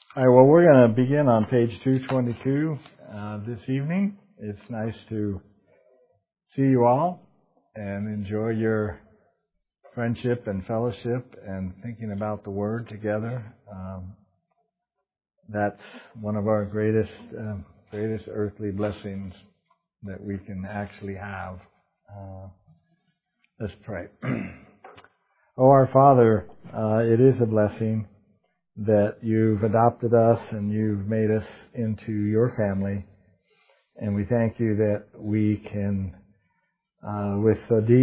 All right, well, we're going to begin on page 222 this evening. It's nice to see you all and enjoy your friendship and fellowship and thinking about the Word together. That's one of our greatest earthly blessings that we can actually have. Let's pray. Oh, our Father, it is a blessing that you've adopted us and you've made us into your family. And we thank you that we can, with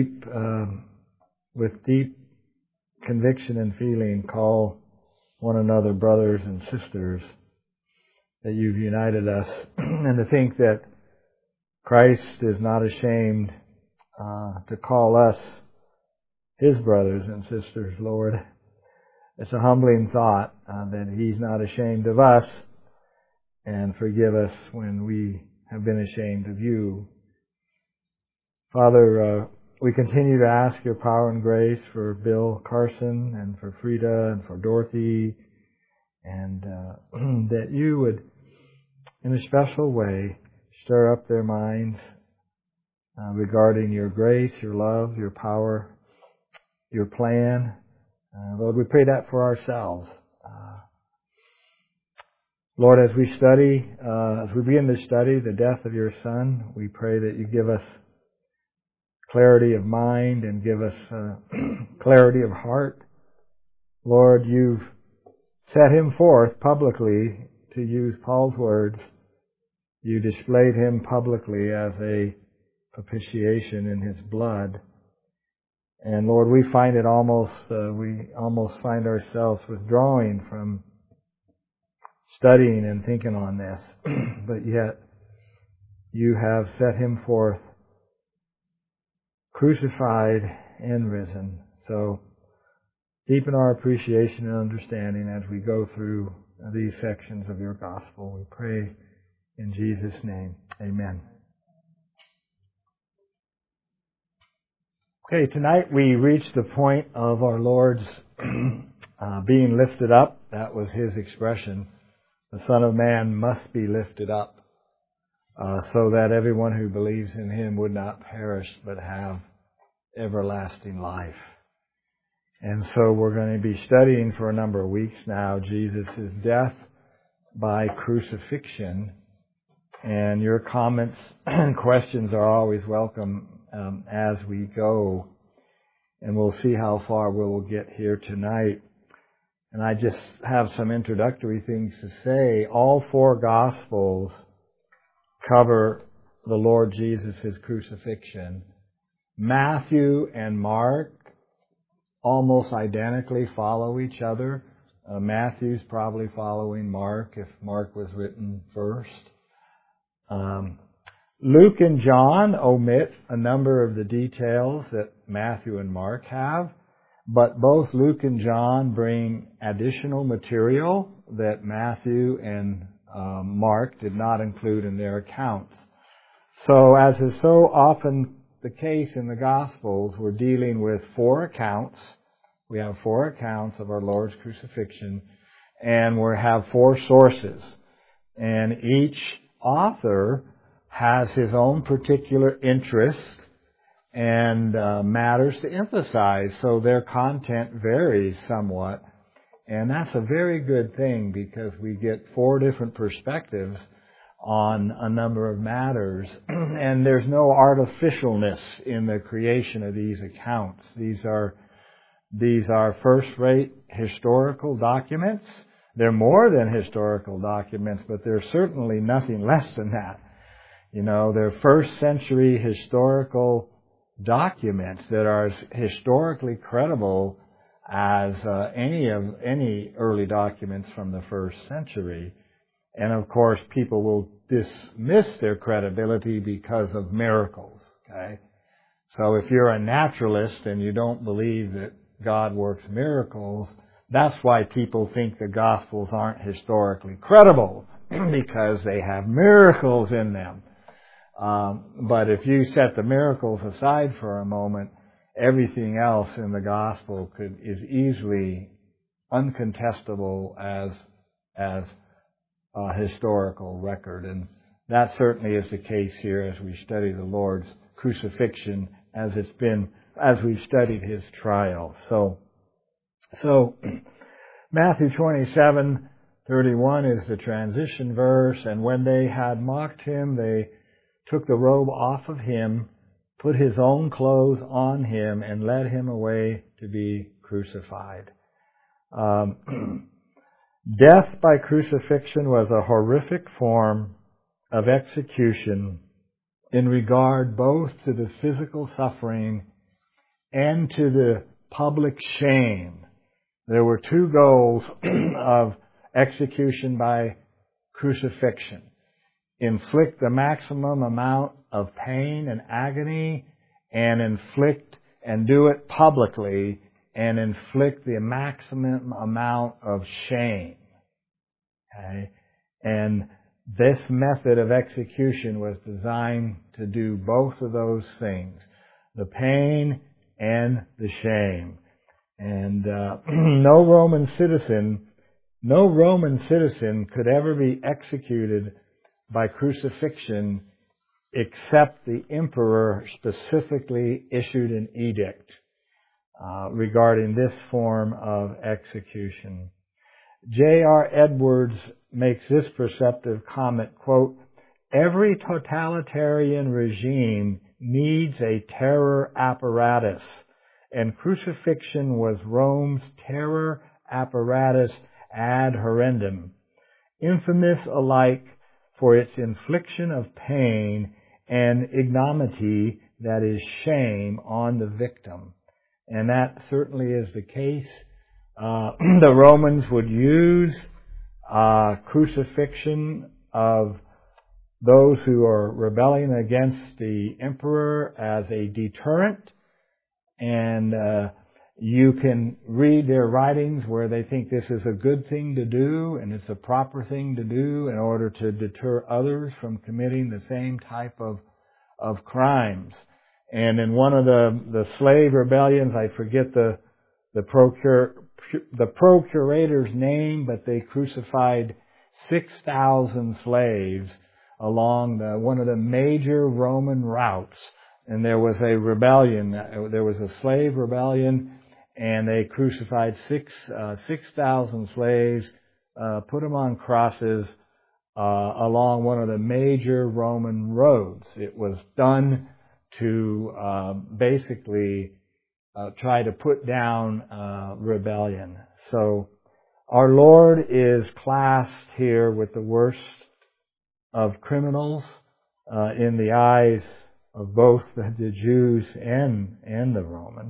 deep conviction and feeling, call one another brothers and sisters, that you've united us. And to think that Christ is not ashamed to call us His brothers and sisters, Lord. It's a humbling thought that He's not ashamed of us, and forgive us when we have been ashamed of you. Father, we continue to ask your power and grace for Bill Carson and for Frida and for Dorothy, and that you would, in a special way, stir up their minds regarding your grace, your love, your power, your plan. Lord, we pray that for ourselves. Lord, as we begin to study the death of your Son, we pray that you give us clarity of mind and give us clarity of heart. Lord, you've set him forth publicly, to use Paul's words. You displayed him publicly as a propitiation in his blood. And Lord, we almost find ourselves withdrawing from studying and thinking on this. But yet, you have set him forth crucified and risen. So, deepen our appreciation and understanding as we go through these sections of your gospel. We pray in Jesus' name. Amen. Okay, tonight we reach the point of our Lord's being lifted up. That was his expression. The Son of Man must be lifted up so that everyone who believes in him would not perish but have everlasting life. And so we're going to be studying for a number of weeks now Jesus' death by crucifixion. And your comments and questions are always welcome as we go, and we'll see how far we'll get here tonight. And I just have some introductory things to say. All four Gospels cover the Lord Jesus' crucifixion. Matthew and Mark almost identically follow each other. Matthew's probably following Mark, if Mark was written first. Luke and John omit a number of the details that Matthew and Mark have, but both Luke and John bring additional material that Matthew and Mark did not include in their accounts. So, as is so often the case in the Gospels, we're dealing with four accounts. We have four accounts of our Lord's crucifixion, and we have four sources. And each author has his own particular interest and matters to emphasize, so their content varies somewhat. And that's a very good thing, because we get four different perspectives on a number of matters. And there's no artificialness in the creation of these accounts. These are first-rate historical documents. They're more than historical documents, but they're certainly nothing less than that. You know, they're first-century historical documents that are as historically credible as any early documents from the first century. And of course, people will dismiss their credibility because of miracles. Okay, so if you're a naturalist and you don't believe that God works miracles, that's why people think the Gospels aren't historically credible, because they have miracles in them. But if you set the miracles aside for a moment, everything else in the Gospel is easily uncontestable as as a historical record. And that certainly is the case here as we study the Lord's crucifixion, as we've studied His trial. So Matthew 27:31 is the transition verse. And when they had mocked Him, they took the robe off of Him, put His own clothes on Him, and led Him away to be crucified. Death by crucifixion was a horrific form of execution in regard both to the physical suffering and to the public shame. There were two goals of execution by crucifixion: inflict the maximum amount of pain and agony, and inflict and do it publicly, and inflict the maximum amount of shame. Okay? And this method of execution was designed to do both of those things, the pain and the shame. And no Roman citizen could ever be executed by crucifixion except the emperor specifically issued an edict regarding this form of execution. J.R. Edwards makes this perceptive comment, quote, "Every totalitarian regime needs a terror apparatus, and crucifixion was Rome's terror apparatus ad horrendum, infamous alike for its infliction of pain and ignominy, that is, shame, on the victim." And that certainly is the case. The Romans would use crucifixion of those who are rebelling against the emperor as a deterrent. And you can read their writings where they think this is a good thing to do and it's a proper thing to do in order to deter others from committing the same type of crimes. And in one of the slave rebellions, I forget the procurator's name, but they crucified 6,000 slaves along one of the major Roman routes. And there was a rebellion. There was a slave rebellion, and they crucified 6,000 slaves, put them on crosses along one of the major Roman roads. It was done to basically try to put down rebellion. So our Lord is classed here with the worst of criminals in the eyes of both the Jews and the Romans.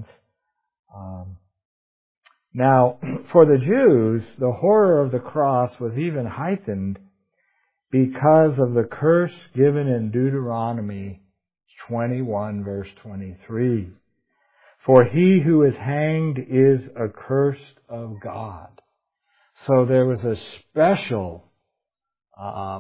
Now, for the Jews, the horror of the cross was even heightened because of the curse given in Deuteronomy 21, verse 23. "For he who is hanged is accursed of God." So there was a special, I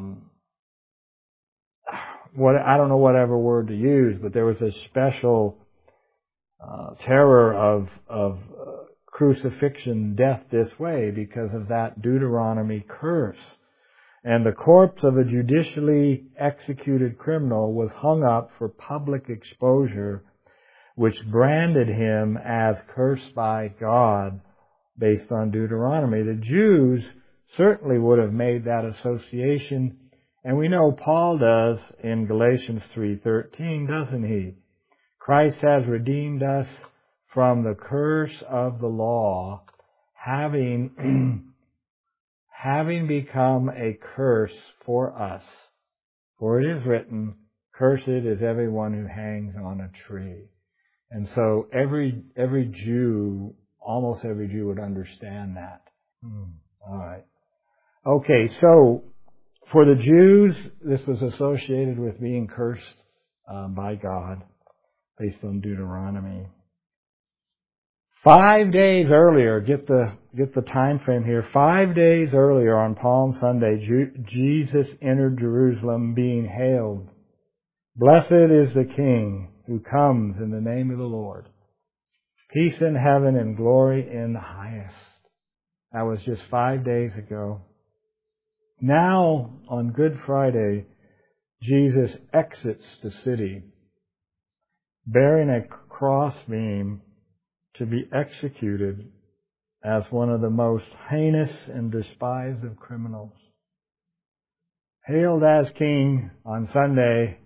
don't know whatever word to use, but there was a special terror of crucifixion, death this way, because of that Deuteronomy curse. And the corpse of a judicially executed criminal was hung up for public exposure, which branded him as cursed by God based on Deuteronomy. The Jews certainly would have made that association, and we know Paul does in Galatians 3:13, doesn't he? Christ has redeemed us from the curse of the law, having become a curse for us. For it is written, "Cursed is everyone who hangs on a tree." And so every Jew, almost every Jew would understand that. All right. Okay, so for the Jews, this was associated with being cursed by God, based on Deuteronomy. 5 days earlier, get the time frame here. 5 days earlier, on Palm Sunday, Jesus entered Jerusalem, being hailed, "Blessed is the King who comes in the name of the Lord. Peace in heaven and glory in the highest." That was just 5 days ago. Now, on Good Friday, Jesus exits the city, bearing a crossbeam to be executed as one of the most heinous and despised of criminals. Hailed as king on Sunday,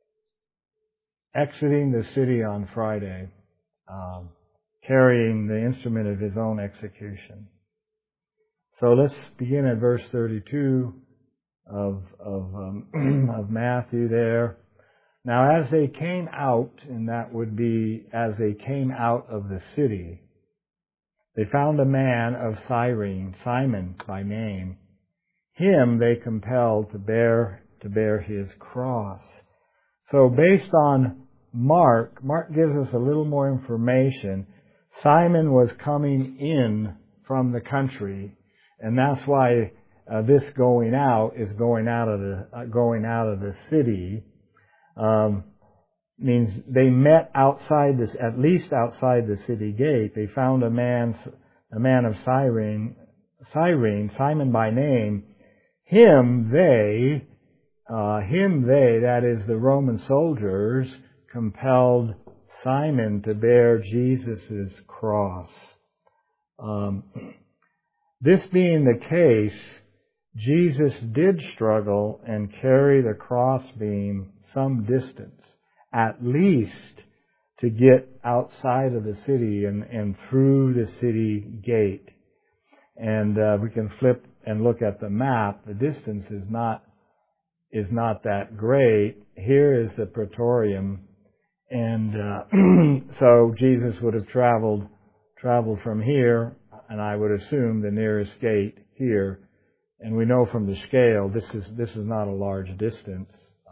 exiting the city on Friday, carrying the instrument of his own execution. So let's begin at verse 32 of Matthew there. Now as they came out, and that would be as they came out of the city, they found a man of Cyrene, Simon by name. Him they compelled to bear his cross. So based on Mark gives us a little more information. Simon was coming in from the country, and that's why this going out is going out of the city. Means they met outside this, at least outside the city gate. They found a man of Cyrene, Simon by name. Him they, that is the Roman soldiers, compelled Simon to bear Jesus' cross. This being the case, Jesus did struggle and carry the crossbeam some distance, at least to get outside of the city and through the city gate. And we can flip and look at the map. The distance is not that great. Here is the Praetorium, and so Jesus would have traveled from here, and I would assume the nearest gate here. And we know from the scale this is not a large distance.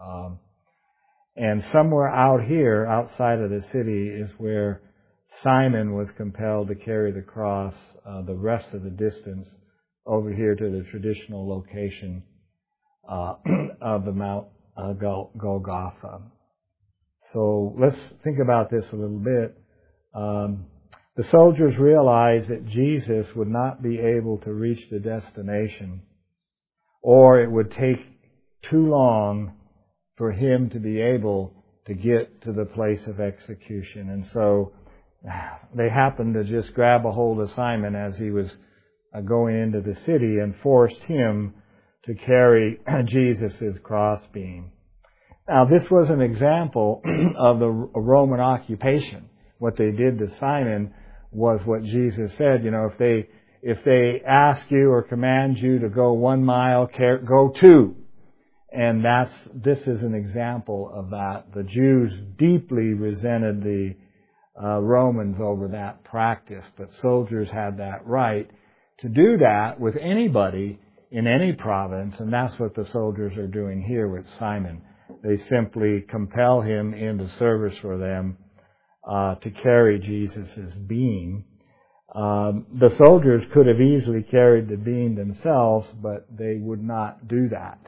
And somewhere out here, outside of the city, is where Simon was compelled to carry the cross the rest of the distance over here to the traditional location of the Mount Golgotha. So let's think about this a little bit. The soldiers realized that Jesus would not be able to reach the destination, or it would take too long for him to be able to get to the place of execution. And so they happened to just grab a hold of Simon as he was going into the city and forced him to carry Jesus' crossbeam. Now, this was an example of the Roman occupation. What they did to Simon was what Jesus said, if they ask you or command you to go 1 mile, go 2. And this is an example of that. The Jews deeply resented the Romans over that practice, but soldiers had that right to do that with anybody in any province, and that's what the soldiers are doing here with Simon. They simply compel him into service for them to carry Jesus' beam. The soldiers could have easily carried the beam themselves, but they would not do that.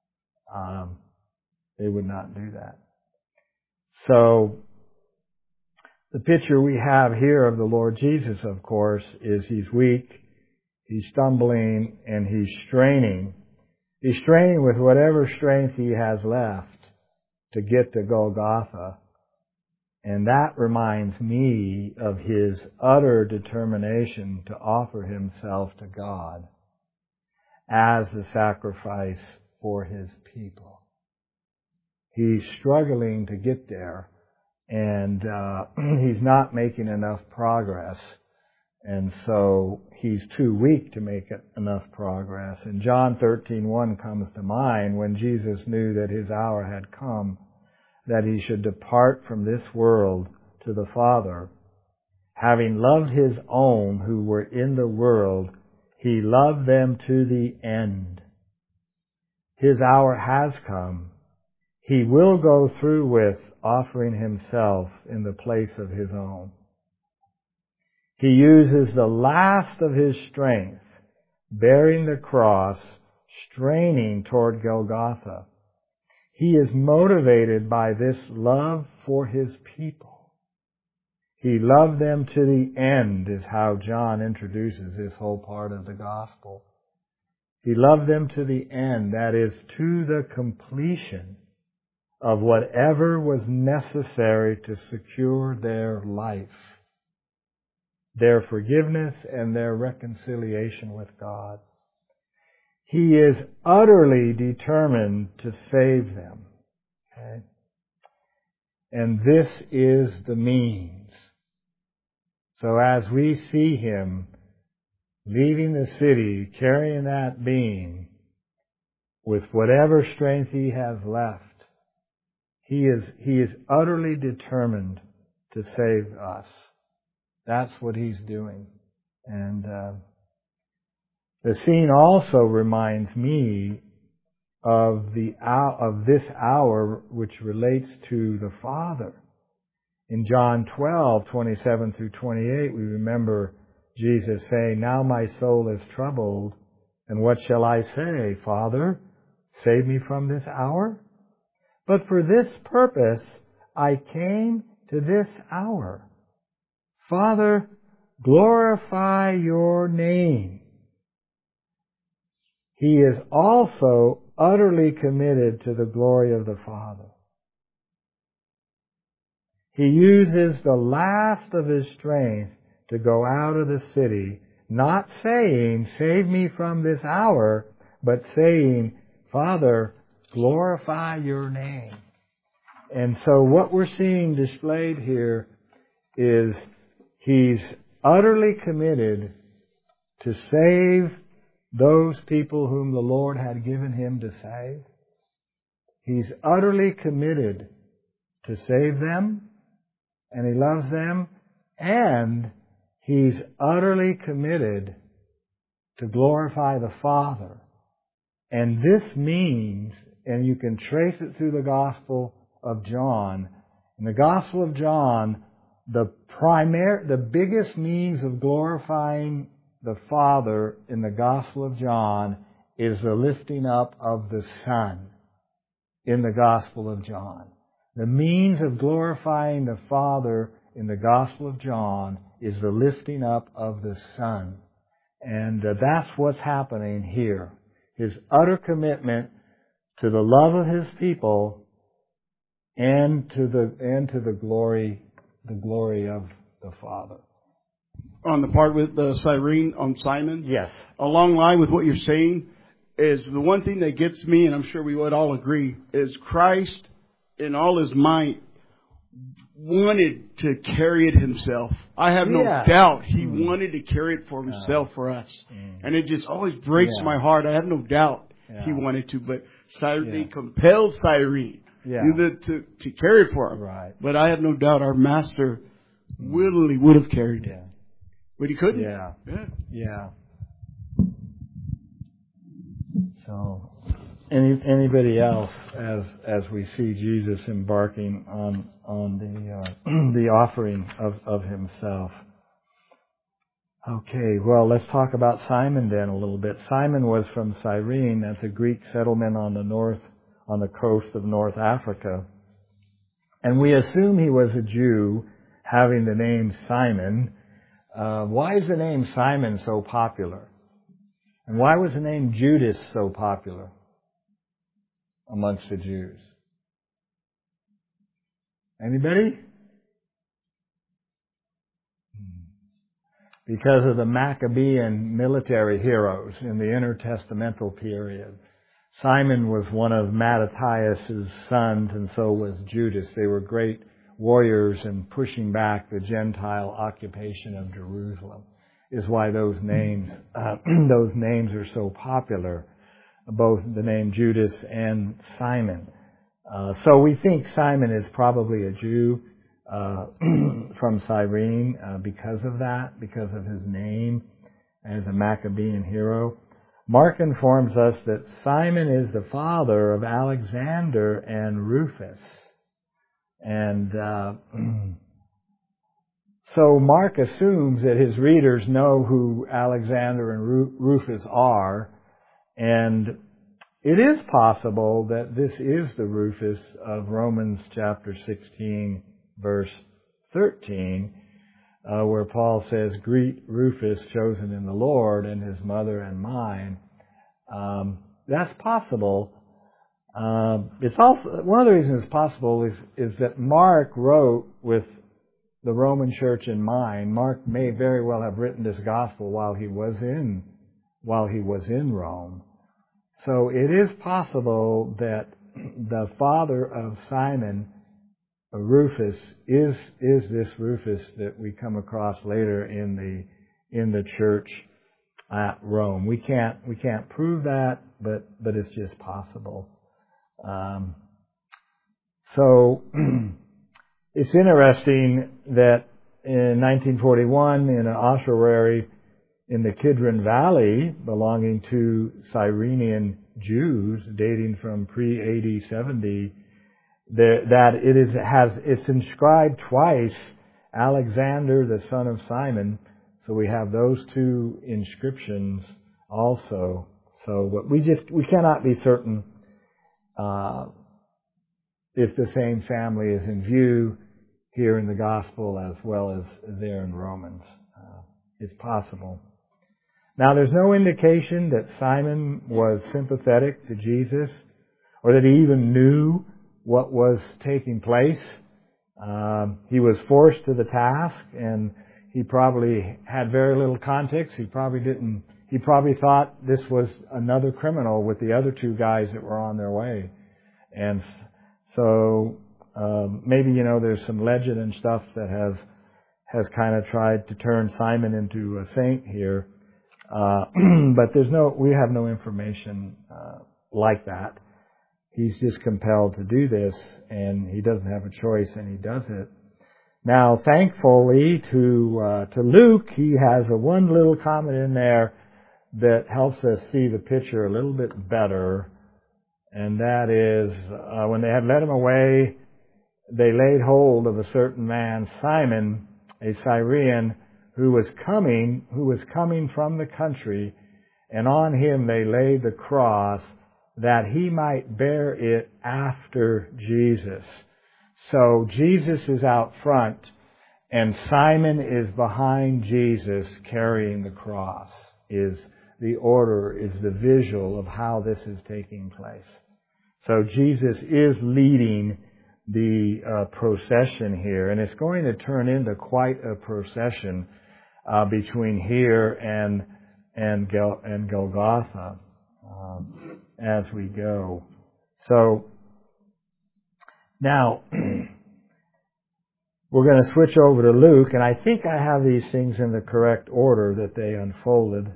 They would not do that. So the picture we have here of the Lord Jesus, of course, is he's weak, he's stumbling, and he's straining. He's straining with whatever strength he has left to get to Golgotha. And that reminds me of his utter determination to offer himself to God as the sacrifice for his people. He's struggling to get there, and he's not making enough progress, and so he's too weak to make enough progress. And John 13:1 comes to mind when Jesus knew that his hour had come, that he should depart from this world to the Father. Having loved his own who were in the world, he loved them to the end. His hour has come. He will go through with offering himself in the place of his own. He uses the last of his strength, bearing the cross, straining toward Golgotha. He is motivated by this love for his people. He loved them to the end is how John introduces this whole part of the gospel. He loved them to the end, that is, to the completion of whatever was necessary to secure their life, their forgiveness, and their reconciliation with God. He is utterly determined to save them. Okay? And this is the means. So as we see Him leaving the city, carrying that beam, with whatever strength He has left, He is utterly determined to save us. That's what He's doing. And the scene also reminds me of this hour which relates to the Father. In John 12:27 through 28, we remember Jesus saying, "Now my soul is troubled, and what shall I say? Father, save me from this hour? But for this purpose I came to this hour. Father, glorify your name." He is also utterly committed to the glory of the Father. He uses the last of His strength to go out of the city, not saying, "Save me from this hour," but saying, "Father, glorify your name." And so what we're seeing displayed here is He's utterly committed to save those people whom the Lord had given Him to save. He's utterly committed to save them, and He loves them, and He's utterly committed to glorify the Father. And this means, and you can trace it through the Gospel of John. In the Gospel of John, the biggest means of glorifying the Father in the Gospel of John is the lifting up of the Son in the Gospel of John. The means of glorifying the Father in the Gospel of John is the lifting up of the Son. And that's what's happening here. His utter commitment to the love of His people and to the glory of the Father. On the part with Cyrene on Simon? Yes. Along line with what you're saying is the one thing that gets me, and I'm sure we would all agree, is Christ in all His might wanted to carry it Himself. I have no doubt He wanted to carry it for Himself for us. And it just always breaks my heart. I have no doubt He wanted to, but they compelled Cyrene to carry it for Him. Right. But I have no doubt our Master willingly would have carried it. But He couldn't. Yeah. So, anybody else, as we see Jesus embarking on the offering of Himself? Okay, well, let's talk about Simon then a little bit. Simon was from Cyrene. That's a Greek settlement on the coast of North Africa. And we assume he was a Jew, having the name Simon. Why is the name Simon so popular? And why was the name Judas so popular amongst the Jews? Anybody? Because of the Maccabean military heroes in the intertestamental period. Simon was one of Mattathias' sons, and so was Judas. They were great warriors in pushing back the Gentile occupation of Jerusalem. Is why those names are so popular, both the name Judas and Simon. So we think Simon is probably a Jew from Cyrene because of that, because of his name as a Maccabean hero. Mark informs us that Simon is the father of Alexander and Rufus. And so Mark assumes that his readers know who Alexander and Rufus are, and it is possible that this is the Rufus of Romans chapter 16, verse 13, where Paul says, "Greet Rufus, chosen in the Lord, and his mother and mine." That's possible. It's also one of the reasons it's possible is that Mark wrote with the Roman Church in mind. Mark may very well have written this gospel while he was in Rome. So it is possible that the father of Simon, Rufus, is this Rufus that we come across later in the church at Rome. We can't prove that, but it's just possible. So it's interesting that in 1941, in an ossuary in the Kidron Valley belonging to Cyrenian Jews, dating from pre-AD 70, it's inscribed twice, Alexander, the son of Simon. So we have those two inscriptions also. So but we cannot be certain if the same family is in view here in the Gospel as well as there in Romans. It's possible. Now, there's no indication that Simon was sympathetic to Jesus or that he even knew what was taking place. He was forced to the task, and he probably had very little context. He probably thought this was another criminal with the other two guys that were on their way. And so maybe, there's some legend and stuff that has kind of tried to turn Simon into a saint here. But we have no information like that. He's just compelled to do this, and he doesn't have a choice, and he does it. Now, thankfully to Luke, he has one little comment in there that helps us see the picture a little bit better, and that is when they had led him away, they laid hold of a certain man, Simon, a Cyrene, who was coming from the country, and on him they laid the cross that he might bear it after Jesus. So Jesus is out front, and Simon is behind Jesus carrying the cross. Is the visual of how this is taking place. So Jesus is leading the procession here, and it's going to turn into quite a procession between here and Golgotha as we go. So now we're going to switch over to Luke, and I think I have these things in the correct order that they unfolded.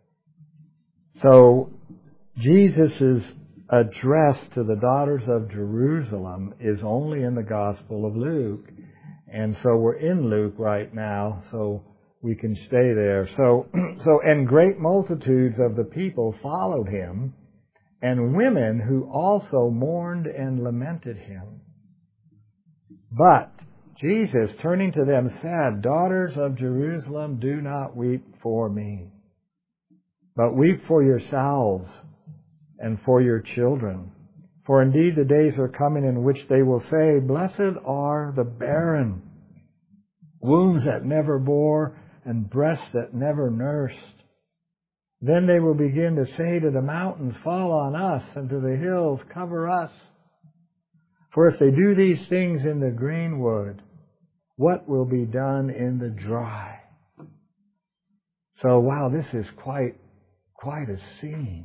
So Jesus' address to the daughters of Jerusalem is only in the Gospel of Luke. And so we're in Luke right now, so we can stay there. So and great multitudes of the people followed him, and women who also mourned and lamented him. But Jesus, turning to them, said, "Daughters of Jerusalem, do not weep for me, but weep for yourselves and for your children. For indeed the days are coming in which they will say, 'Blessed are the barren, wombs that never bore, and breasts that never nursed.' Then they will begin to say to the mountains, 'Fall on us,' and to the hills, 'Cover us.' For if they do these things in the green wood, what will be done in the dry?" So, wow, this is quite a scene.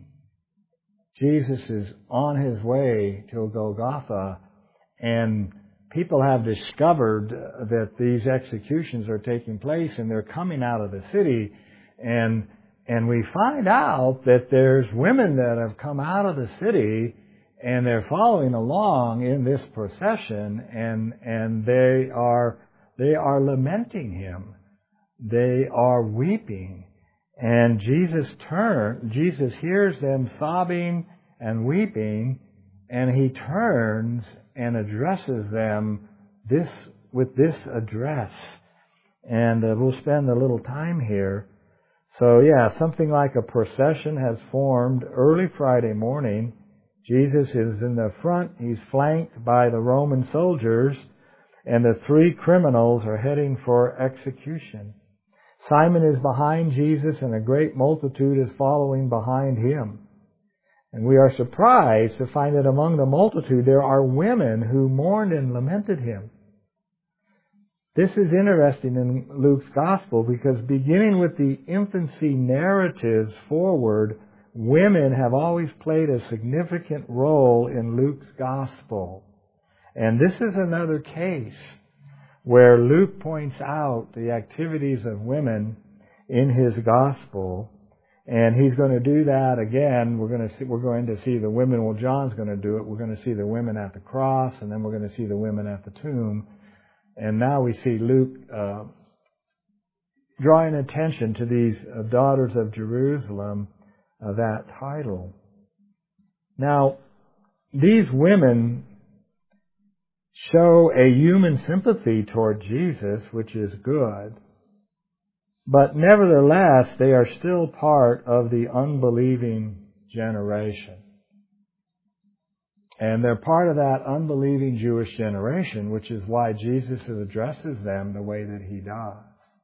Jesus is on his way to Golgotha, and people have discovered that these executions are taking place, and they're coming out of the city, and we find out that there's women that have come out of the city, and they're following along in this procession, and they are lamenting him. They are weeping. And Jesus hears them sobbing and weeping, and he turns and addresses them with this address. And we'll spend a little time here. So yeah, something like a procession has formed early Friday morning. Jesus is in the front. He's flanked by the Roman soldiers, and the three criminals are heading for execution. Simon is behind Jesus, and a great multitude is following behind him. And we are surprised to find that among the multitude there are women who mourned and lamented him. This is interesting in Luke's Gospel because beginning with the infancy narratives forward, women have always played a significant role in Luke's Gospel. And this is another case where Luke points out the activities of women in his Gospel. And he's going to do that again. We're going to see the women. Well, John's going to do it. We're going to see the women at the cross, and then we're going to see the women at the tomb. And now we see Luke drawing attention to these daughters of Jerusalem, that title. Now, these women show a human sympathy toward Jesus, which is good. But nevertheless, they are still part of the unbelieving generation. And they're part of that unbelieving Jewish generation, which is why Jesus addresses them the way that he does.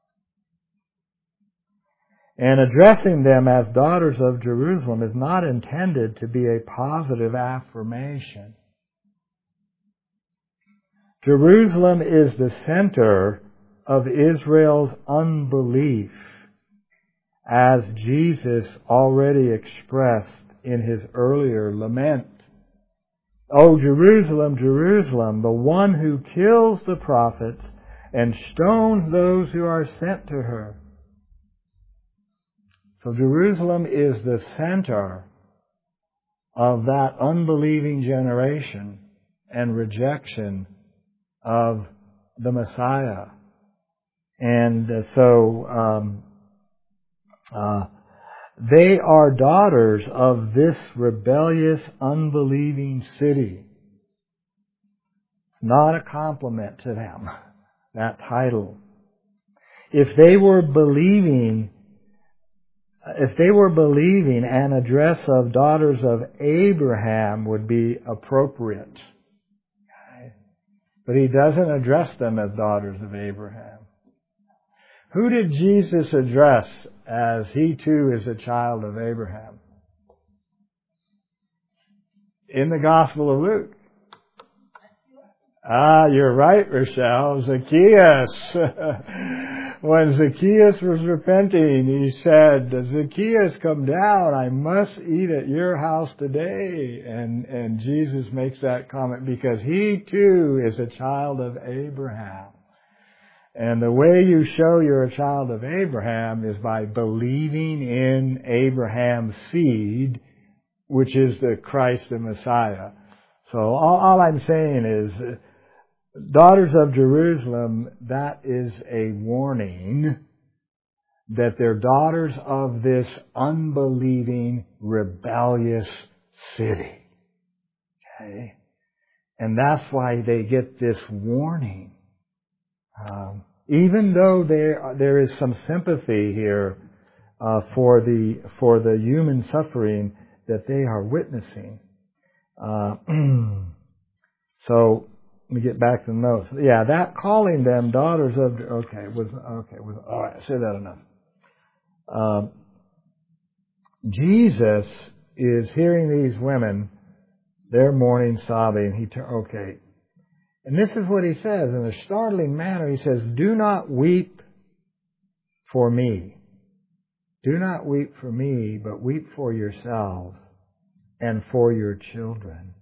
And addressing them as daughters of Jerusalem is not intended to be a positive affirmation. Jerusalem is the center of Israel's unbelief, as Jesus already expressed in his earlier lament. O Jerusalem, Jerusalem, the one who kills the prophets and stones those who are sent to her. So Jerusalem is the center of that unbelieving generation and rejection of the Messiah. And they are daughters of this rebellious, unbelieving city. It's not a compliment to them, that title. If they were believing, an address of daughters of Abraham would be appropriate. Okay? But he doesn't address them as daughters of Abraham. Who did Jesus address as he too is a child of Abraham? In the Gospel of Luke. You're right, Rochelle. Zacchaeus. When Zacchaeus was repenting, he said, Zacchaeus, come down. I must eat at your house today. And Jesus makes that comment because he too is a child of Abraham. And the way you show you're a child of Abraham is by believing in Abraham's seed, which is the Christ, the Messiah. So all I'm saying is, daughters of Jerusalem, that is a warning that they're daughters of this unbelieving, rebellious city. Okay? And that's why they get this warning. Even though there is some sympathy here for the human suffering that they are witnessing. So let me get back to the notes. Yeah, that calling them daughters of all right. I said that enough. Jesus is hearing these women, they're mourning, sobbing. And this is what he says in a startling manner. He says, "Do not weep for me. Do not weep for me, but weep for yourselves and for your children."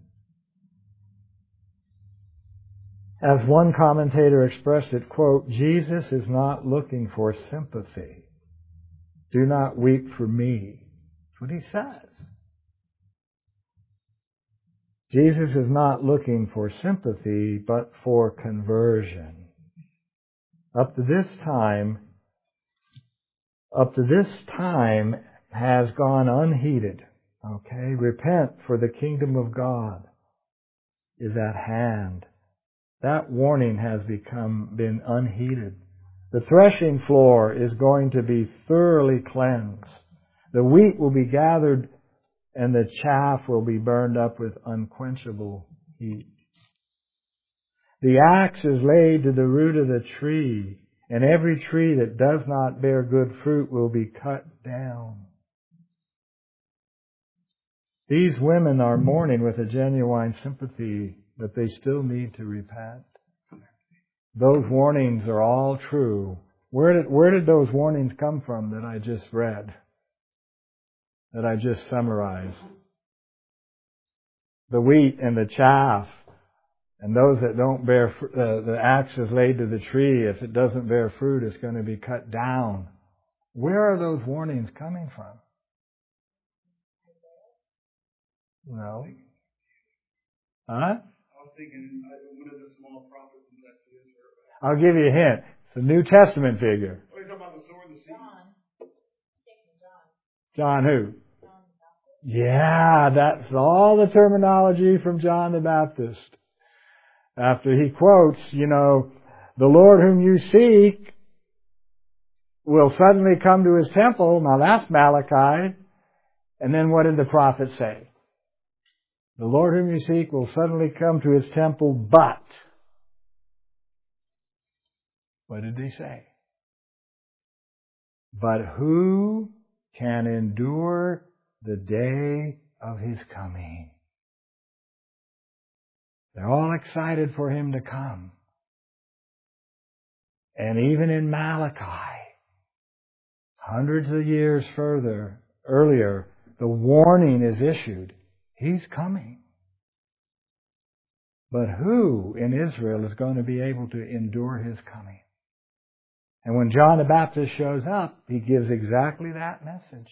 As one commentator expressed it, quote, Jesus is not looking for sympathy. Do not weep for me. That's what he says. Jesus is not looking for sympathy, but for conversion. Up to this time has gone unheeded. Okay? Repent, for the kingdom of God is at hand. That warning has been unheeded. The threshing floor is going to be thoroughly cleansed. The wheat will be gathered and the chaff will be burned up with unquenchable heat. The axe is laid to the root of the tree, and every tree that does not bear good fruit will be cut down. These women are mourning with a genuine sympathy, but they still need to repent. Those warnings are all true. Where did those warnings come from that I just read? That I just summarized? The wheat and the chaff, and those that don't bear the axe is laid to the tree. If it doesn't bear fruit, it's going to be cut down. Where are those warnings coming from? No. Huh? I was thinking one of the small prophets in Exodus. I'll give you a hint. It's a New Testament figure. Oh, you're talking about the sword and the seed. John who? Yeah, that's all the terminology from John the Baptist. After he quotes, the Lord whom you seek will suddenly come to his temple. Now that's Malachi. And then what did the prophet say? The Lord whom you seek will suddenly come to his temple, but what did he say? But who can endure the day of his coming? They're all excited for him to come. And even in Malachi, hundreds of years earlier, the warning is issued. He's coming. But who in Israel is going to be able to endure his coming? And when John the Baptist shows up, he gives exactly that message.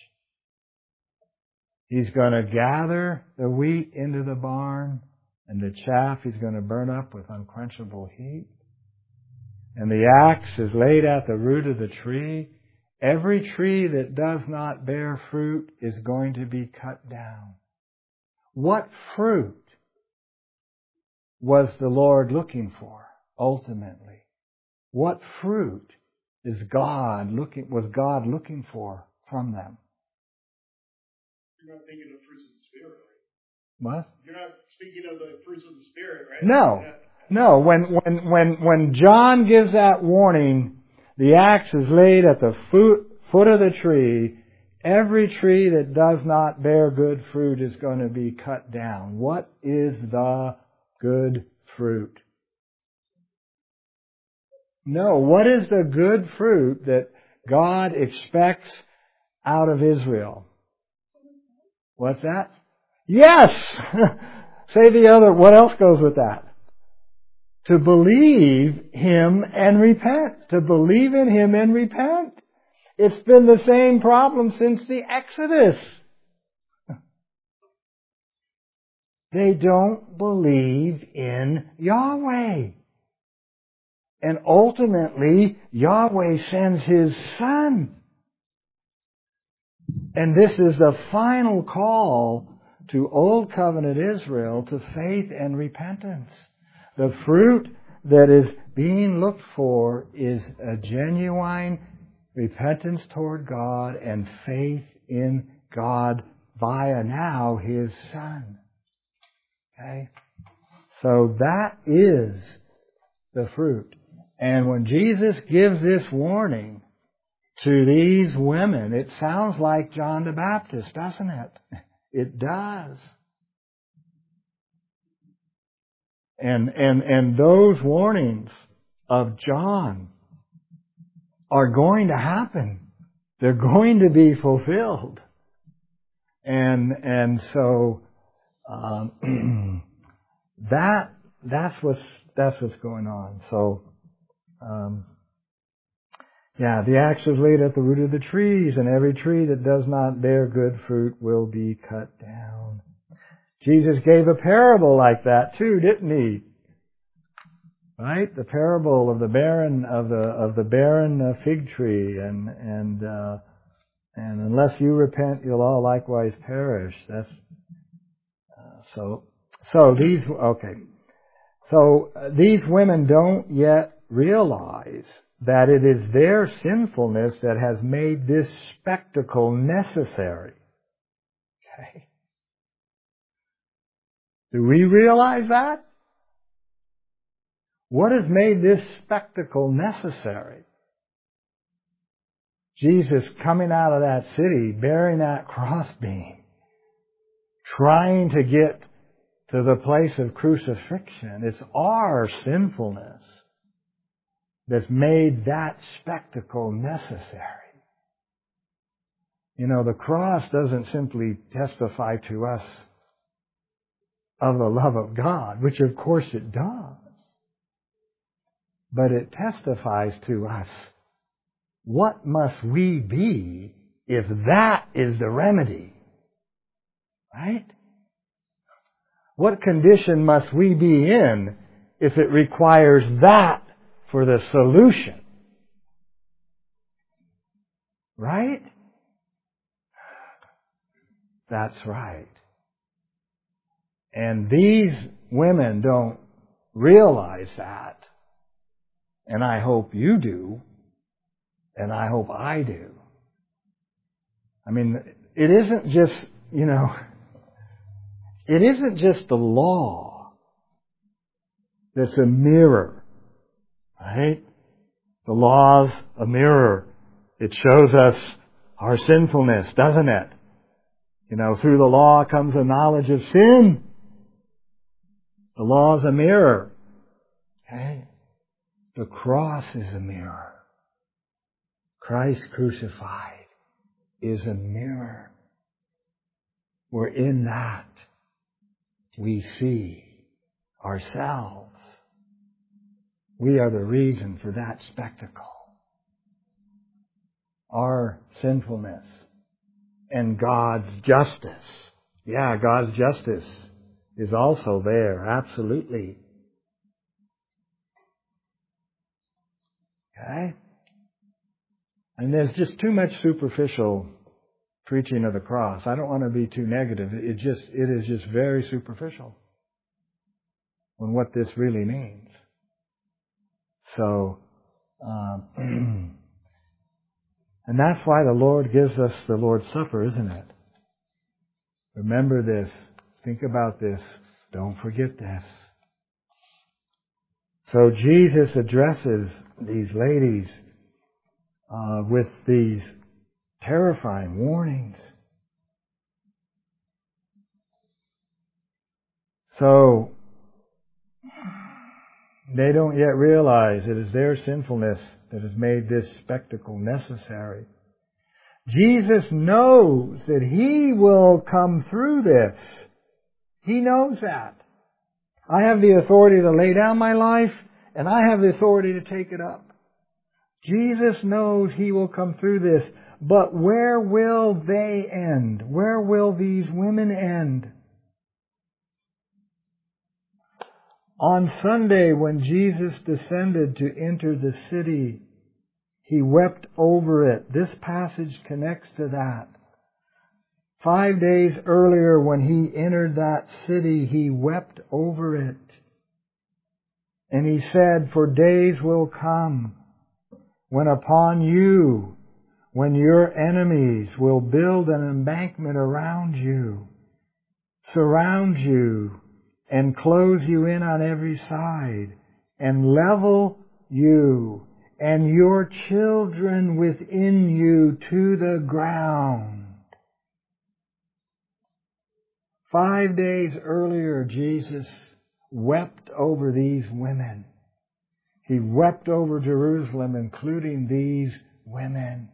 He's going to gather the wheat into the barn, and the chaff he's going to burn up with unquenchable heat. And the axe is laid at the root of the tree. Every tree that does not bear fruit is going to be cut down. What fruit was the Lord looking for ultimately? What fruit was God looking for from them? You're not thinking of fruits of the Spirit, right? What? You're not speaking of the fruits of the Spirit, right? No. When John gives that warning, the axe is laid at the foot of the tree. Every tree that does not bear good fruit is going to be cut down. What is the good fruit? No, what is the good fruit that God expects out of Israel? What's that? Yes! Say the other. What else goes with that? To believe Him and repent. To believe in Him and repent. It's been the same problem since the Exodus. They don't believe in Yahweh. And ultimately, Yahweh sends His Son. And this is the final call to Old Covenant Israel to faith and repentance. The fruit that is being looked for is a genuine repentance toward God and faith in God via now His Son. Okay? So that is the fruit. And when Jesus gives this warning to these women, it sounds like John the Baptist, doesn't it? It does. And those warnings of John are going to happen. They're going to be fulfilled. And so that's what's going on. So the axe is laid at the root of the trees, and every tree that does not bear good fruit will be cut down. Jesus gave a parable like that too, didn't He? Right? The parable of the barren fig tree, and unless you repent, you'll all likewise perish. That's these women don't yet realize that it is their sinfulness that has made this spectacle necessary. Okay? Do we realize that? What has made this spectacle necessary? Jesus coming out of that city, bearing that crossbeam, trying to get to the place of crucifixion. It's our sinfulness that's made that spectacle necessary. You know, the cross doesn't simply testify to us of the love of God, which of course it does, but it testifies to us, what must we be if that is the remedy? Right? What condition must we be in if it requires that for the solution? Right? That's right. And these women don't realize that. And I hope you do. And I hope I do. I mean, it isn't just, you know, it isn't just the law that's a mirror, right? The law's a mirror. It shows us our sinfulness, doesn't it? You know, through the law comes a knowledge of sin. The law is a mirror. Okay? The cross is a mirror. Christ crucified is a mirror. Where in that we see ourselves. We are the reason for that spectacle. Our sinfulness and God's justice. Yeah, God's justice is also there, absolutely. Okay? And there's just too much superficial preaching of the cross. I don't want to be too negative. It is just very superficial on what this really means. So, and that's why the Lord gives us the Lord's Supper, isn't it? Remember this. Think about this. Don't forget this. So Jesus addresses these ladies with these terrifying warnings. So they don't yet realize it is their sinfulness that has made this spectacle necessary. Jesus knows that He will come through this. He knows that. I have the authority to lay down my life, and I have the authority to take it up. Jesus knows He will come through this. But where will they end? Where will these women end? On Sunday, when Jesus descended to enter the city, He wept over it. This passage connects to that. 5 days earlier, when He entered that city, He wept over it. And He said, "For days will come when upon you, when your enemies will build an embankment around you, surround you, and close you in on every side, and level you and your children within you to the ground." 5 days earlier, Jesus wept over these women. He wept over Jerusalem, including these women.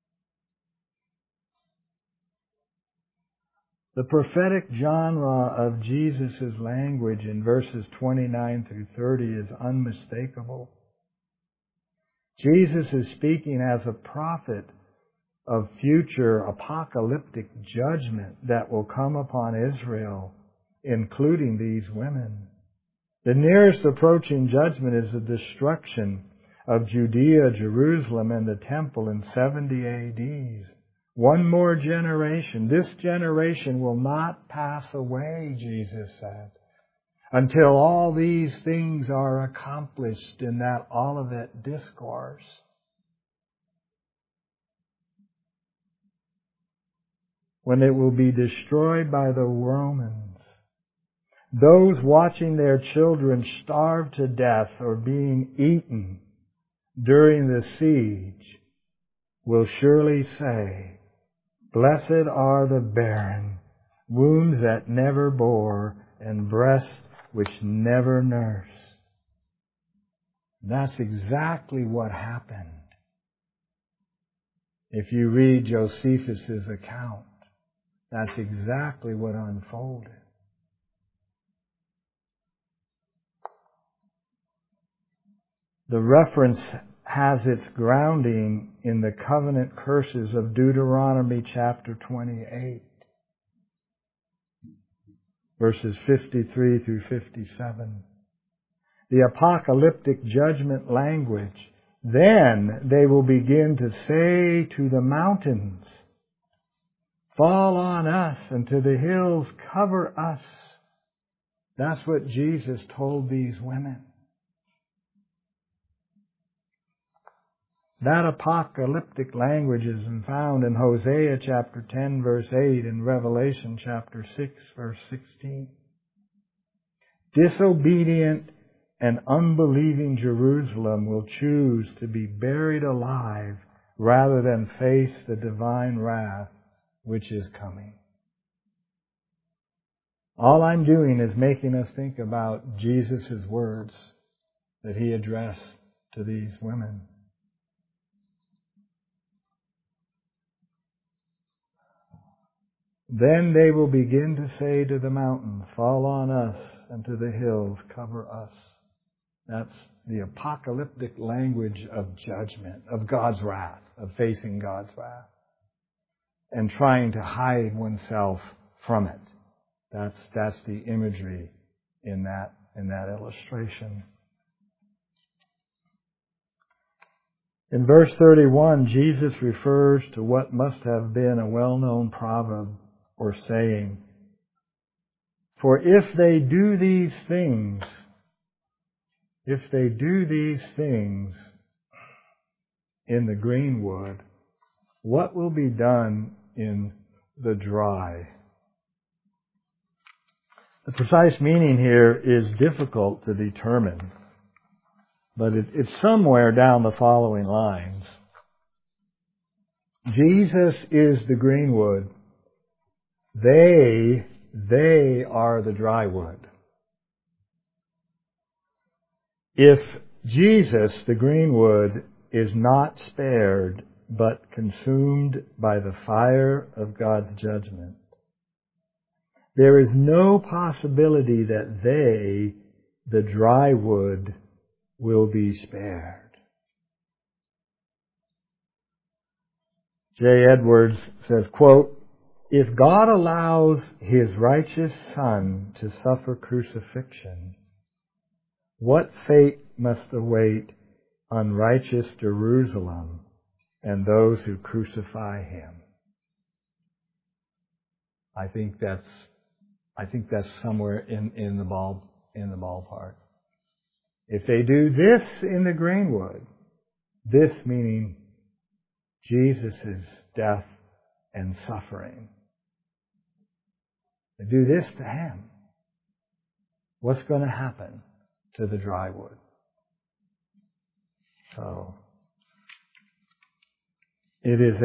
The prophetic genre of Jesus' language in verses 29 through 30 is unmistakable. Jesus is speaking as a prophet of future apocalyptic judgment that will come upon Israel, including these women. The nearest approaching judgment is the destruction of Judea, Jerusalem, and the temple in 70 AD. One more generation. This generation will not pass away, Jesus said, until all these things are accomplished in that Olivet discourse. When it will be destroyed by the Romans. Those watching their children starve to death or being eaten during the siege will surely say, "Blessed are the barren, wombs that never bore, and breasts which never nursed. That's exactly what happened. If you read Josephus' account, that's exactly what unfolded. The reference has its grounding in the covenant curses of Deuteronomy chapter 28, verses 53 through 57. The apocalyptic judgment language. Then they will begin to say to the mountains, fall on us, and to the hills, cover us. That's what Jesus told these women. That apocalyptic language is found in Hosea chapter 10 verse 8 and Revelation chapter 6 verse 16. Disobedient and unbelieving Jerusalem will choose to be buried alive rather than face the divine wrath which is coming. All I'm doing is making us think about Jesus' words that He addressed to these women. Then they will begin to say to the mountains, fall on us, and to the hills, cover us. That's the apocalyptic language of judgment, of God's wrath, of facing God's wrath, and trying to hide oneself from it. That's the imagery in that illustration. In verse 31, Jesus refers to what must have been a well-known proverb or saying, for if they do these things in the greenwood, what will be done in the dry? The precise meaning here is difficult to determine, but it's somewhere down the following lines. Jesus is the greenwood. They are the dry wood. If Jesus, the greenwood, is not spared but consumed by the fire of God's judgment, there is no possibility that they, the dry wood, will be spared. J. Edwards says, quote, if God allows His righteous Son to suffer crucifixion, what fate must await unrighteous Jerusalem and those who crucify Him? I think that's somewhere in the ballpark. If they do this in the greenwood, this meaning Jesus' death and suffering, they do this to Him, what's going to happen to the dry wood? So, it is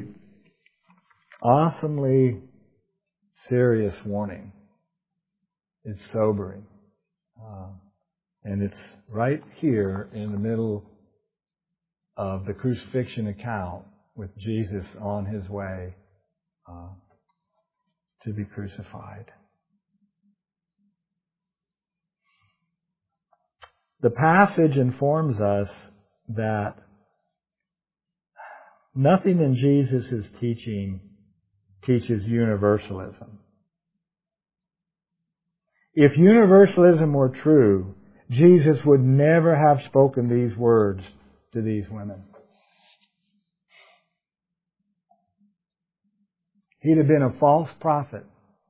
a awesomely serious warning. It's sobering. And it's right here in the middle of the crucifixion account with Jesus on His way to be crucified. The passage informs us that nothing in Jesus' teaching teaches universalism. If universalism were true, Jesus would never have spoken these words to these women. He'd have been a false prophet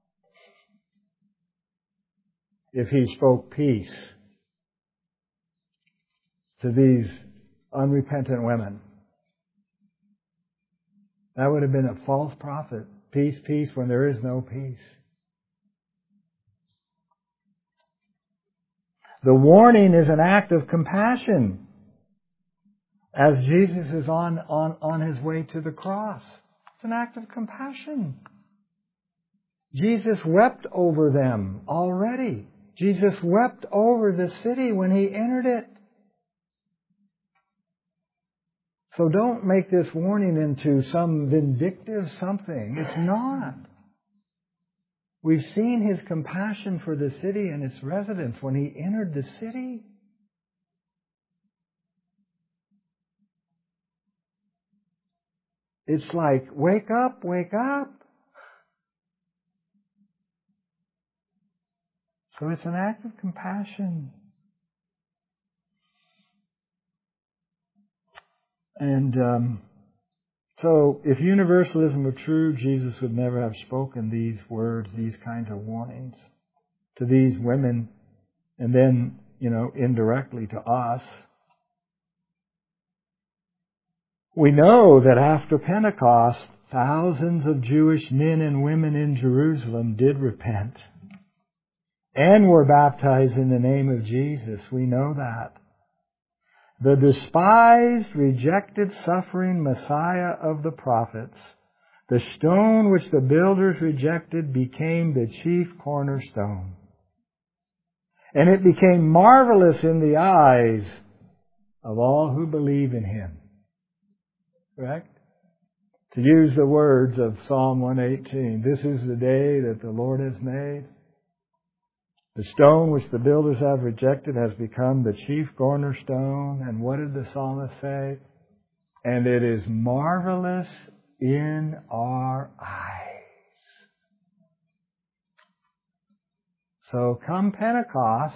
if He spoke peace to these unrepentant women. That would have been a false prophet. Peace, peace, when there is no peace. The warning is an act of compassion as Jesus is on His way to the cross. It's an act of compassion. Jesus wept over them already. Jesus wept over the city when He entered it. So don't make this warning into some vindictive something. It's not. We've seen His compassion for the city and its residents when He entered the city. It's like, wake up, wake up. So it's an act of compassion. And so if universalism were true, Jesus would never have spoken these words, these kinds of warnings to these women, and then, indirectly to us. We know that after Pentecost, thousands of Jewish men and women in Jerusalem did repent and were baptized in the name of Jesus. We know that. The despised, rejected, suffering Messiah of the prophets, the stone which the builders rejected, became the chief cornerstone. And it became marvelous in the eyes of all who believe in Him. Correct? To use the words of Psalm 118, this is the day that the Lord has made. The stone which the builders have rejected has become the chief cornerstone. And what did the psalmist say? And it is marvelous in our eyes. So come Pentecost,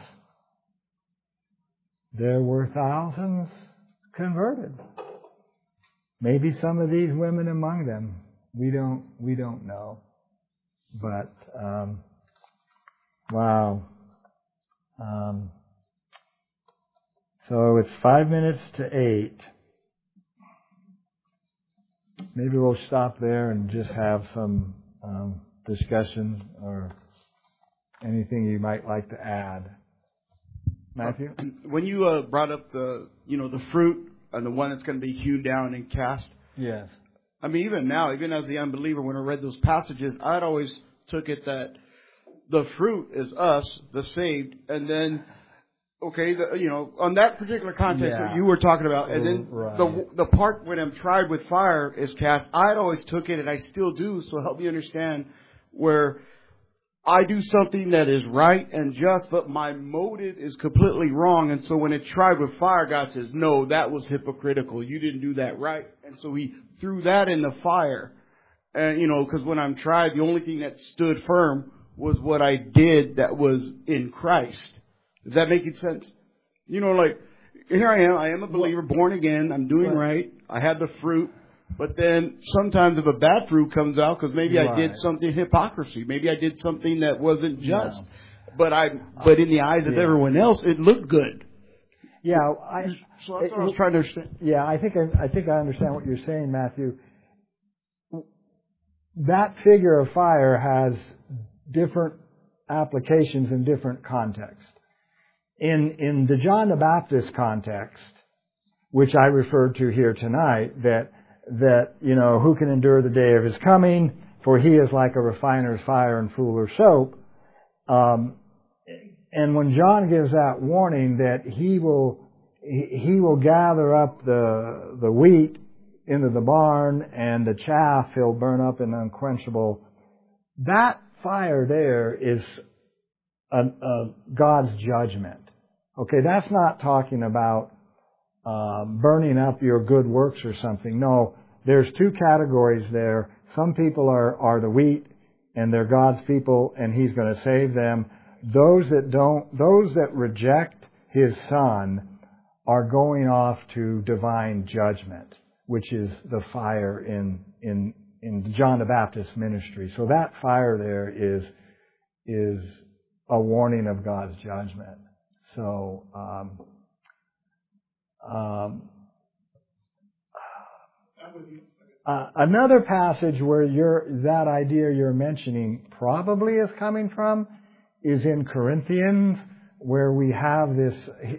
there were thousands converted. Maybe some of these women among them. We don't know. But wow. So it's 5 minutes to 8. Maybe we'll stop there and just have some discussion or anything you might like to add. Matthew? When you brought up the fruit and the one that's going to be hewn down and cast. Yes. I mean, even now, even as the unbeliever, when I read those passages, I'd always took it that the fruit is us, the saved, and then, on that particular context that you were talking about, and then the part when I'm tried with fire is cast, I'd always took it, and I still do, so help me understand, where I do something that is right and just, but my motive is completely wrong, and so when it's tried with fire, God says, no, that was hypocritical, you didn't do that right, and so He threw that in the fire, and, because when I'm tried, the only thing that stood firm was what I did that was in Christ. Is that making sense? Here I am a believer, born again, I'm doing right, I had the fruit, but then sometimes if a bad fruit comes out, because maybe I did something hypocrisy, maybe I did something that wasn't just, but in the eyes of everyone else, it looked good. Yeah, so that's what I was trying to understand. Yeah, I think I understand what you're saying, Matthew. That figure of fire has different applications in different contexts. In the John the Baptist context, which I referred to here tonight, that who can endure the day of His coming, for He is like a refiner's fire and fuller's soap. And when John gives that warning that he will gather up the wheat into the barn and the chaff He'll burn up in unquenchable, that fire there is God's judgment. Okay, that's not talking about burning up your good works or something. No, there's two categories there. Some people are the wheat, and they're God's people, and He's going to save them. Those that reject His Son are going off to divine judgment, which is the fire in John the Baptist ministry. So that fire there is a warning of God's judgment. So another passage where that idea you're mentioning probably is coming from is in Corinthians, where we have this,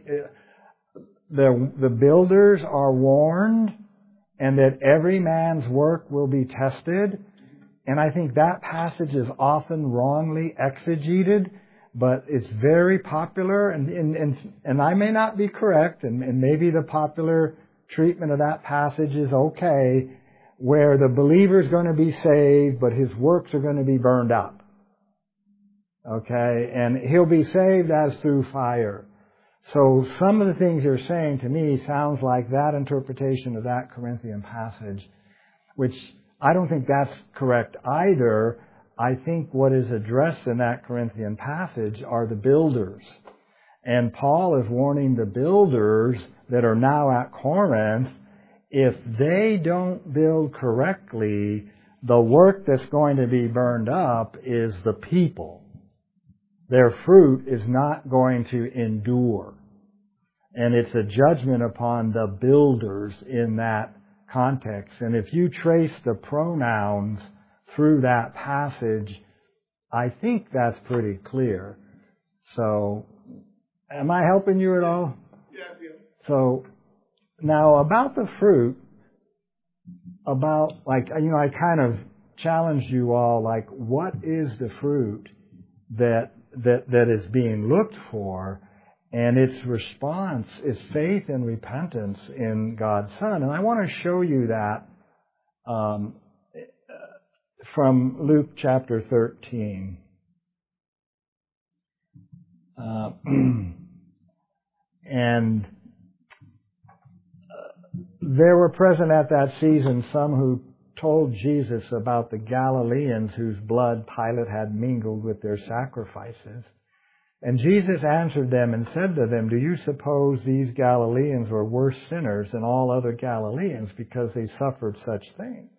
the builders are warned, and that every man's work will be tested. And I think that passage is often wrongly exegeted, but it's very popular, and I may not be correct, and maybe the popular treatment of that passage is okay, where the believer's going to be saved, but his works are going to be burned up. Okay? And he'll be saved as through fire. So some of the things you're saying to me sounds like that interpretation of that Corinthian passage, which I don't think that's correct either. I think what is addressed in that Corinthian passage are the builders. And Paul is warning the builders that are now at Corinth, if they don't build correctly, the work that's going to be burned up is the people. Their fruit is not going to endure. And it's a judgment upon the builders in that context. And if you trace the pronouns through that passage, I think that's pretty clear. So, am I helping you at all? Yeah. So, now about the fruit, I kind of challenged you all, what is the fruit that is being looked for? And its response is faith and repentance in God's Son. And I want to show you that from Luke chapter 13. And there were present at that season some who told Jesus about the Galileans whose blood Pilate had mingled with their sacrifices. And Jesus answered them and said to them, do you suppose these Galileans were worse sinners than all other Galileans because they suffered such things?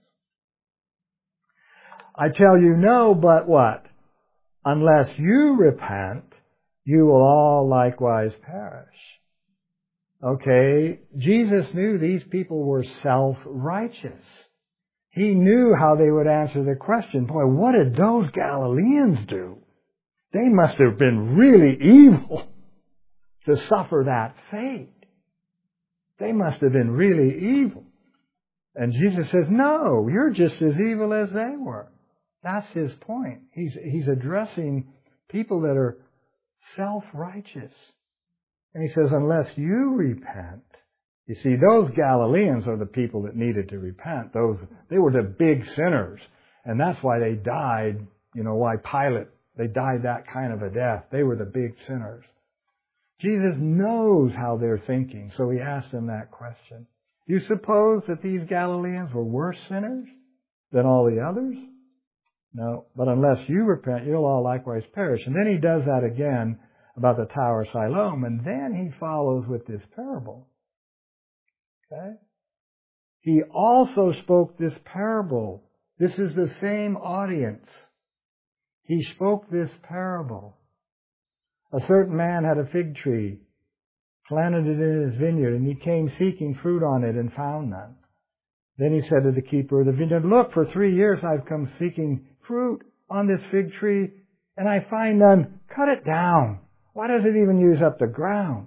I tell you no, but what? Unless you repent, you will all likewise perish. Okay, Jesus knew these people were self-righteous. He knew how they would answer the question. Boy, what did those Galileans do? They must have been really evil to suffer that fate. They must have been really evil. And Jesus says, no, you're just as evil as they were. That's his point. He's addressing people that are self-righteous. And he says, unless you repent. You see, those Galileans are the people that needed to repent. They were the big sinners. And that's why they died, why they died that kind of a death. They were the big sinners. Jesus knows how they're thinking, so he asked them that question. Do you suppose that these Galileans were worse sinners than all the others? No, but unless you repent, you'll all likewise perish. And then he does that again about the Tower of Siloam, and then he follows with this parable. Okay? He also spoke this parable. This is the same audience. He spoke this parable. A certain man had a fig tree, planted it in his vineyard, and he came seeking fruit on it and found none. Then he said to the keeper of the vineyard, look, for 3 years I've come seeking fruit on this fig tree, and I find none. Cut it down. Why does it even use up the ground?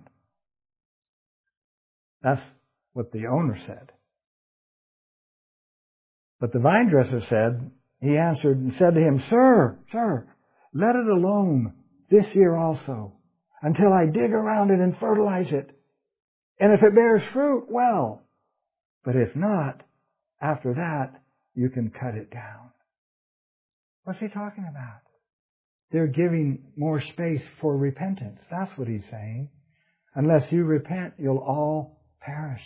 That's what the owner said. But the vine dresser he answered and said to him, Sir, let it alone this year also, until I dig around it and fertilize it. And if it bears fruit, well. But if not, after that, you can cut it down. What's he talking about? They're giving more space for repentance. That's what he's saying. Unless you repent, you'll all perish.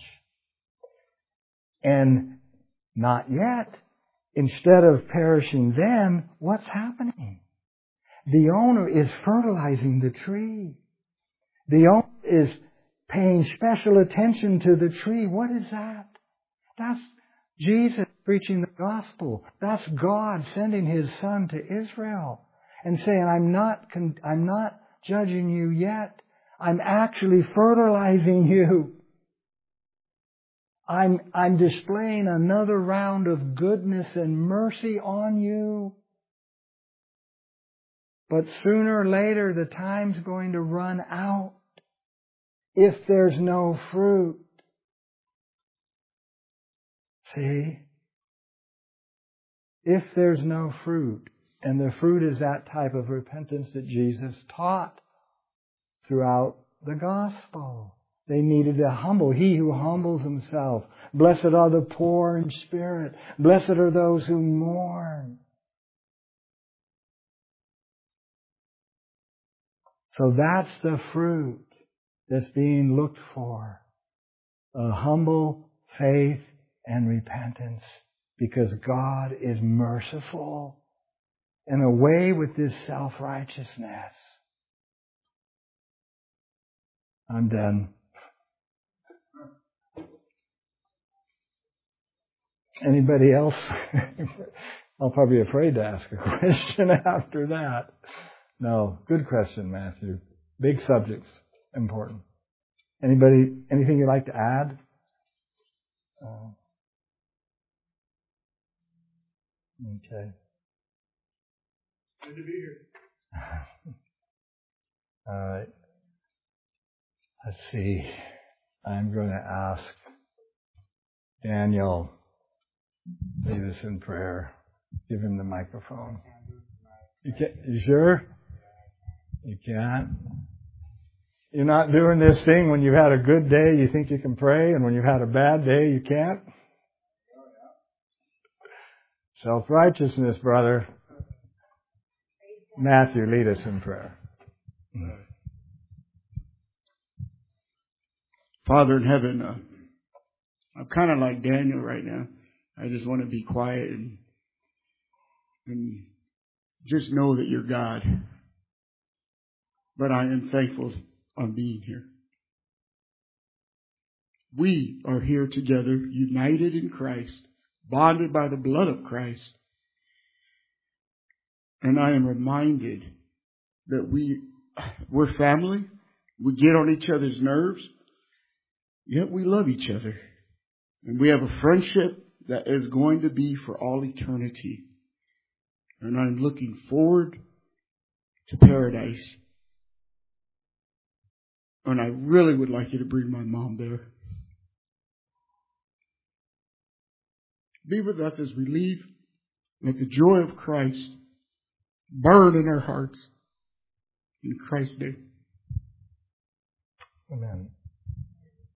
And not yet. Instead of perishing then, what's happening? The owner is fertilizing the tree. The owner is paying special attention to the tree. What is that? That's Jesus preaching the gospel. That's God sending His Son to Israel and saying, I'm not judging you yet. I'm actually fertilizing you. I'm displaying another round of goodness and mercy on you. But sooner or later, the time's going to run out if there's no fruit. See? if there's no fruit, and the fruit is that type of repentance that Jesus taught throughout the gospel. They needed to humble. He who humbles himself. Blessed are the poor in spirit. Blessed are those who mourn. So that's the fruit that's being looked for. A humble faith and repentance. Because God is merciful and away with this self-righteousness. I'm done. Anybody else? I'll probably be afraid to ask a question after that. No, good question, Matthew. Big subjects, important. Anybody, anything you'd like to add? Okay. Good to be here. All right. Let's see. I'm going to ask Daniel, lead us in prayer. Give him the microphone. You sure? You can't? You're not doing this thing when you've had a good day, you think you can pray, and when you've had a bad day, you can't? Self-righteousness, brother. Matthew, lead us in prayer. Father in heaven, I'm kind of like Daniel right now. I just want to be quiet and just know that you're God. But I am thankful on being here. We are here together, united in Christ, bonded by the blood of Christ. And I am reminded that we're family. We get on each other's nerves, yet we love each other. And we have a friendship that is going to be for all eternity. And I'm looking forward to paradise. And I really would like you to bring my mom there. Be with us as we leave. Let the joy of Christ burn in our hearts. In Christ's name. Amen.